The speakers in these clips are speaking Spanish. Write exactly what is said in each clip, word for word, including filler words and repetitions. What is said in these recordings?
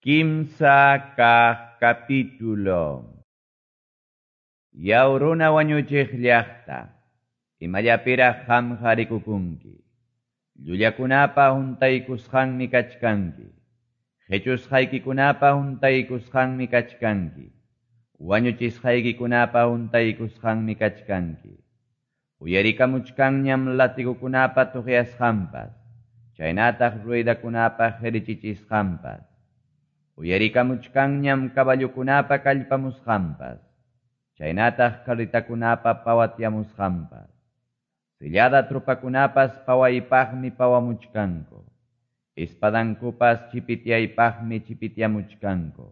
Kimsa kaq capítulo. Yauruna wañuchiq llaqta, imallapiraq qamqa rikukunki. Llullakunapa huntaykusqanmi kachkanki. Qhechusqaykikunapa huntaykusqanmi kachkanki. Wañuchisqaykikunapa huntaykusqanmi kachkanki. Uyarikamuchkanñam latigukunapa tuqyasqanpas, chaynataq ruedakunapa qhirichichisqanpas. Uyarikamuchkanñam caballukunapa kallpamusqanpas, chaynataq carritakunapa pawatiamusqanpas. Sillada trupakunapas pawaypaqmi pawamuchkanku. Espadankupas chipitiaypaqmi chipitiamuchkanku.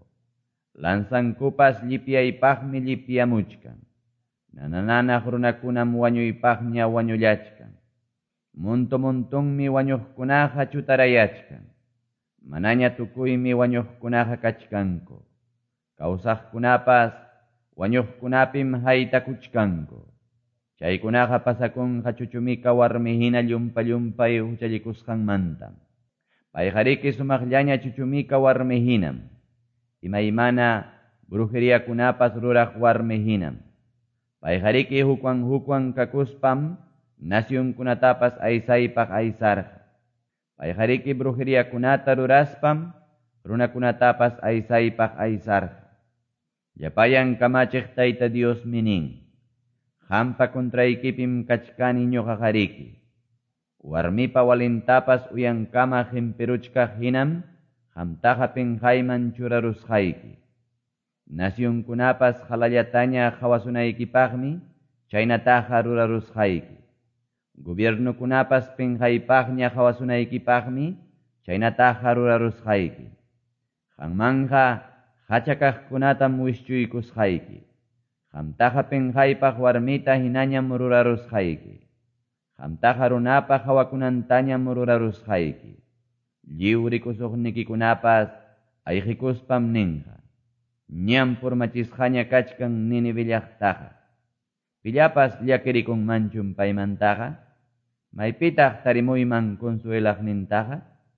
Lanzankupas llipiaypaqmi llipiamuchkan. Nanananaq runakunam wañuypaqña wañullachkan. Muntu muntunmi wañuqkunaqa chutarayachkan. Manaña tukuymi wañuqkunaqa kachkanku. Kawsaqkunapas wañuqkunapim haytakuchkanku. Chaykunaqa pasakunqa chuchumika warmihina llumpa llumpay huchallikusqanmantam. Payqariki sumaqllaña chuchumika warmihinam. Imaymana brujeriakunapas ruraq warmihinam. Payqariki hukwan hukwan kakuspam nasyunkunatapas aysaypaq aysarqa. Payqariki brujeriakunata ruraspam runakunatapas aysaypaq aysarqa. Llapayan kamachiq Tayta Dios minin. Qampa kontraykipim kachkani ñuqaqariki. Warmipa walintapas uyankama qimpiruchkaq hinam qamtaqa pinqayman churarusqayki. Nasyunkunapas qalallataña qhawasunaykipaqmi chaynataqa rurarusqayki. Gobiernukunapas pinqaypaqña qhawasunaykipaqmi chaynataqa rurarusqayki. Qanmanqa hachakaqkunatam wischuykusqayki. Qamtaqa pinqaypaq warmita hinañam rurarusqayki. Qamtaqa runapa hawakunantañam rurarusqayki. Lliw rikusuqnikikunapas ayqikuspam ninqa. Ñam purmachisqaña kachkan Nínive llaqtaqa. Pillapas llakirikunmanchum paymantaqa. Maypitaq tarimuyman consuelaqnintaqa.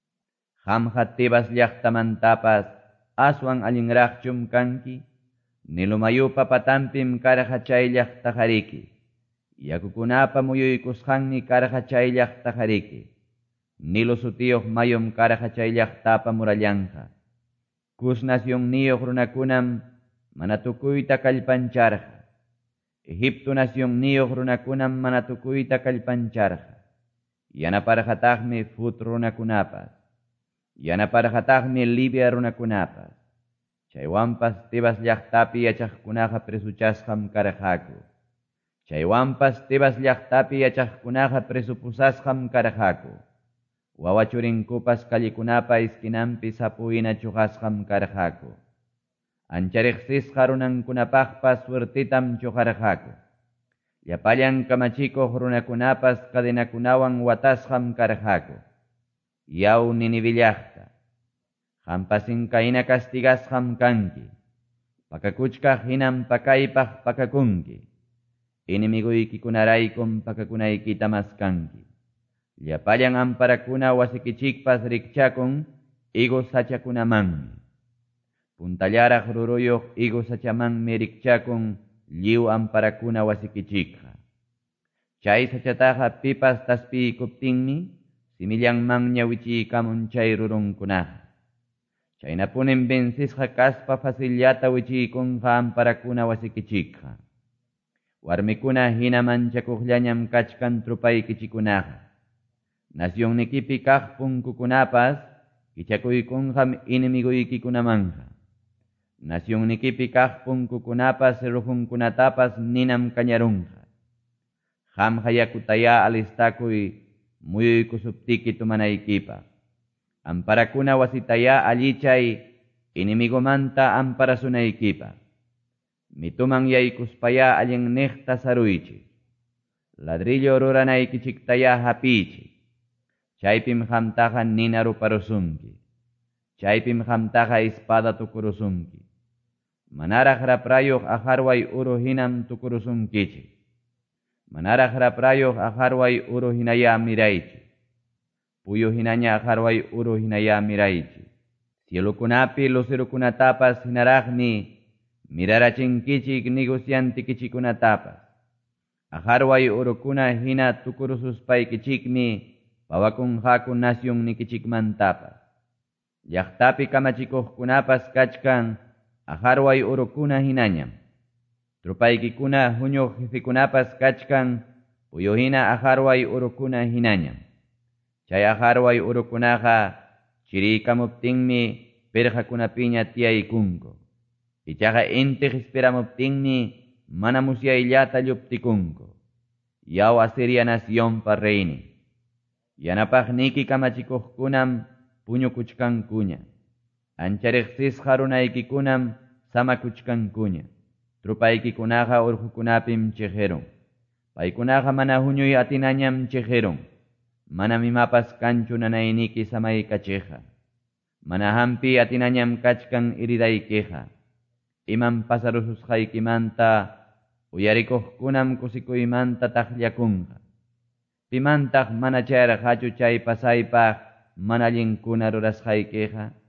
Qamqa Tebas llaqtamantapas aswan allinraqchum kanki. Nilu mayupa patampim karqa chay llaqtaqariki. Yakukunapa muyuykusqanmi karqa chay llaqtaqariki. Nilu sutiyuq mayum karqa chay llaqtapa murallanqa. Kus nasyunniyuq runakunam mana tukuyta kallpancharqa. Egipto nasyunniyuq runakunam mana tukuyta kallpancharqa. Yanaparqataqmi Fut runakunapas. Yanaparqataqmi Libia runakunapas. Chaywanpas Tebas llaqtapi yachaqkunaqa presuchasqam karqaku. Chaywanpas Tebas llaqtapi yachaqkunaqa presupusasqam karqaku. Wawachurinkupas kallikunapa iskinanpi sapuyna chuqasqam karqaku. Anchariqsisqa runankunapaqpas suertitam chuqarqaku. Llapallan kamachikuq runakunapas kadenakunawan watasqam karqaku. Yaw Nínive llaqta. Qampas inkayna castigasqam kanki. Pakakuchkaq hinam pakaypaq pakakunki. Inimiguykikunaraykum pakakunaykita maskanki. Llapallan amparakuna wasikichikpas rikchakun higos hachakunamanmi. Puntallaraq ruruyuq higos hachamanmi rikchakun lliw amparakuna wasikichikqa. Chay sachataqa pipas taspiyikuptinmi simillanmanña wichiykamun chay rurunkunaqa. Chaynapunim bensisqa kaspa fasillata wichiykunqa amparakuna wasikichikqa. Warmikuna hina manchakuqllañam kachkan trupaykichikunaqa. Nasyunnikipi kaq punkukunapas kichakuykunqam inimiguykikunamanja. Nasyunnikipi kaq punkukunapas rujunkunatapas ninam kañarunqa. Qamqa yakutaya alistakuy muyuykusuptiki tumanaykipaq. Amparakuna wasitaya allichay inimigumanta amparasunaykipaq. Mituman yaykuspaya allinniqta saruychik. Ladrillo ruranaykichiktaya hapiychik. Chaypim qamtaqa nina ruparusunki. Chaypim qamtaqa espada tukurusunki. Manaraq raprayuq ajarway uru hinam tukurusunkichik. Manaraq raprayuq ajarway uru hinaya miraychik. Puyo hinaña ajarway uru hinaya miraychik. cielukunapi lucerukunatapas hinaraqmi mirarachinkichik negociantikichikunatapas. Aharway urukuna hina tukurususpaykichikmi pawakunqaku nacionnikichikmantapas. Llaqtapi kamachikuqkunapas kachkan aharway urukuna hinañam. Trupaykikuna huñuq jefikunapas kachkan puyuhina aharway urukuna hinañam. Chay aharway urukunaqa chirikamuptinmi pirqakunapiña tiyaykunku. Ichaqa intiq esperamuptinmi mana musyayllata lluptikunku. Yaw Asiria nacionpa reyni. Yanapaqniki kamachikuqkunam puñukuchkankuña. Anchariqsisqa runaykikunam samakuchkankuña. Trupaykikunaqa urqukunapim chiqirun. Paykunaqa mana huñuy atinañam chiqirun. Mana mimapas kanchu nanayniki samaykachiqa. Mana hampi atinañam kachkan iridaykiqa. Iman pasarususqaykimanta uyarikuqkunam kusikuymanta taqllakunqa. Pimantaq mana chayarqachu chay pasaypaq mana allinkuna rurasqaykiqa.